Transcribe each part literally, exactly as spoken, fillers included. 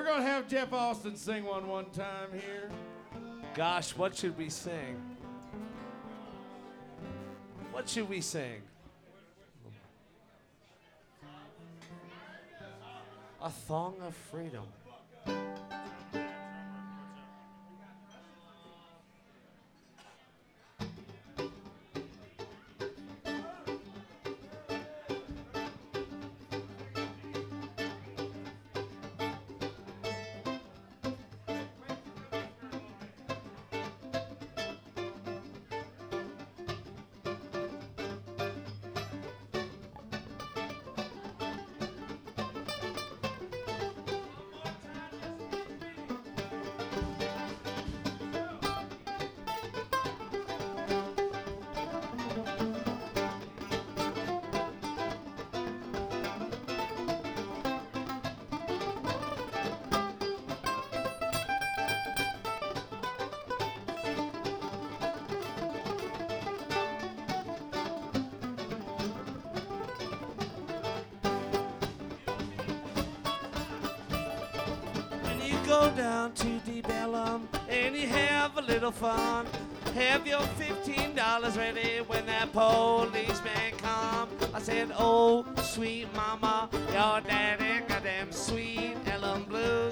going to have Jeff Austin sing one one time here. Gosh, what should we sing? What should we sing? A Thong of Freedom. Go down to Deep Ellum and you have a little fun. Have your fifteen dollars ready when that policeman come. I said, oh, sweet mama, your daddy got them sweet Ellum blues.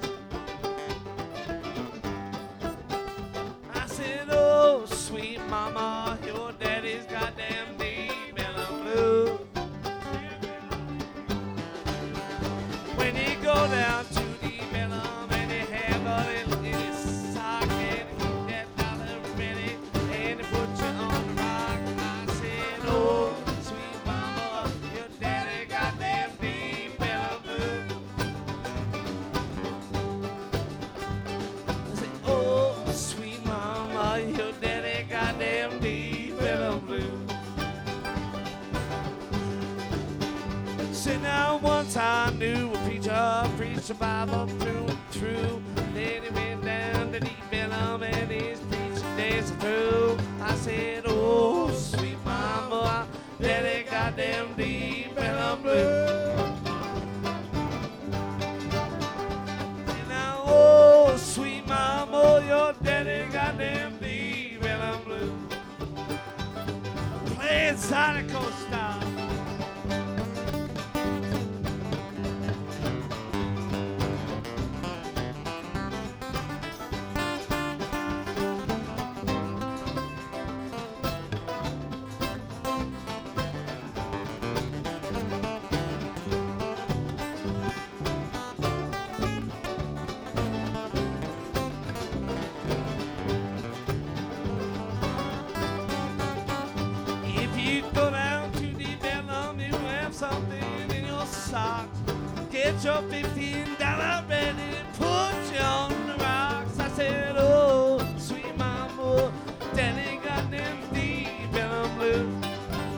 I said, oh, sweet mama, your daddy's got them deep Ellum blues. When you go down to Deep Ellum, I knew a preacher preached the Bible through and through. Then he went down to Deep Ellum and his preaching days are through. I said, oh, sweet mama, daddy got them Deep Ellum blues. And now, oh, sweet mama, your daddy got them Deep Ellum blues. Playing Zydeco style. Get your fifteen dollars ready and put you on the rocks. I said, oh, sweet mama, daddy got them Deep Ellum blues.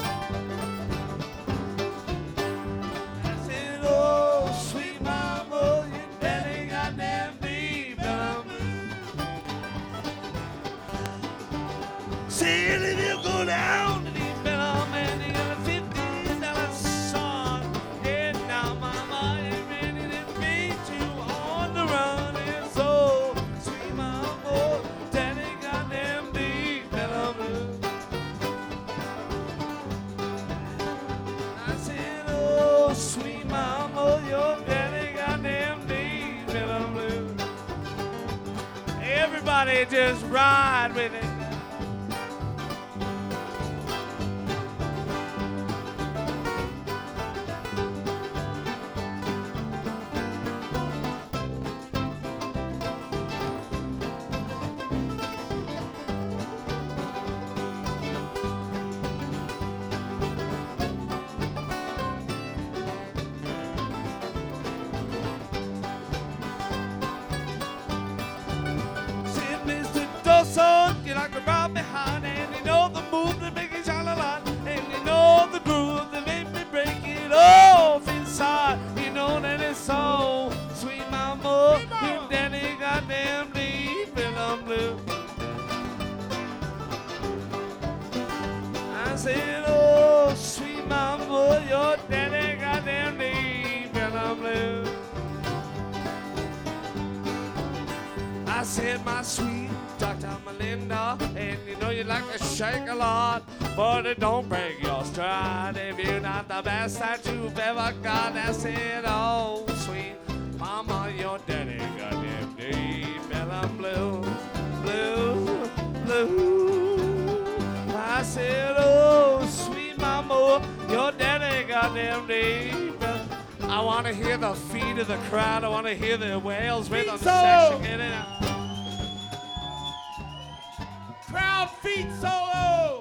I said, oh, sweet mama, your daddy got them Deep Ellum blues. Said if you go down to Deep Ellum and you got a fifteen dollars song, yeah, now mama, everybody just ride with it. You like to rob me hard, and you know the move that make it shine a lot, and you know the groove that make me break it off inside. You know that it's so sweet, mama. Your daddy got them Deep Ellum blues. I said, oh, sweet mama, your daddy got them Deep Ellum blues. I said, my sweet Doctor Melinda, and you know you like to shake a lot, but it don't break your stride if you're not the best that you've ever got. I said, oh, sweet mama, your daddy got them deep and blue, blue, blue. I said, oh, sweet mama, your daddy got them deep. I want to hear the feet of the crowd. I want to hear the whales with the section. Get it out. Crowd feet solo.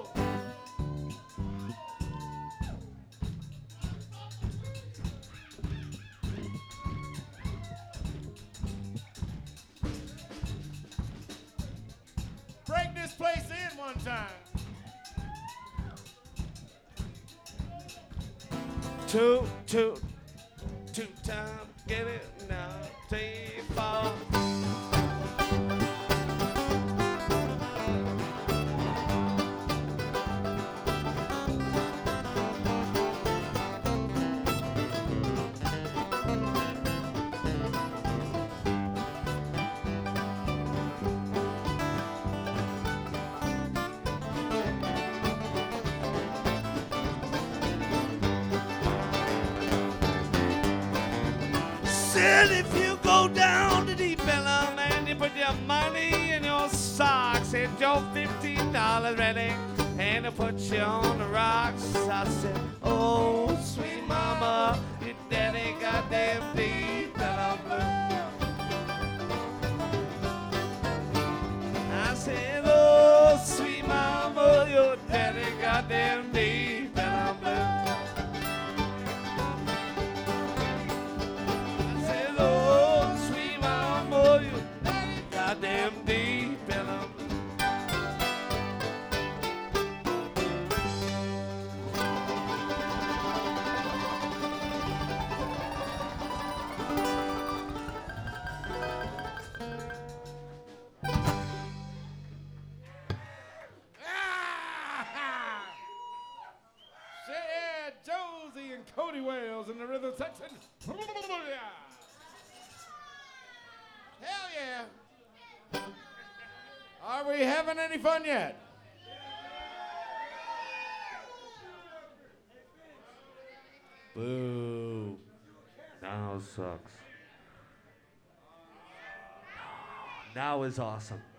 Break this place in one time. Two, two, two time. Get it now. Three, four. Said if you go down to Deep Ellum and you put your money in your socks and your fifteen dollars ready and I put you on the rocks. I said, oh, sweet mama, your daddy got them Deep Ellum blue. I said, oh, sweet mama, your daddy got them Deep Ellum blue. Goddamn deep in 'em. Yeah, Josie and Cody Wales in the rhythm section. Hell yeah. Are we having any fun yet? Boo. Now sucks. Now is awesome.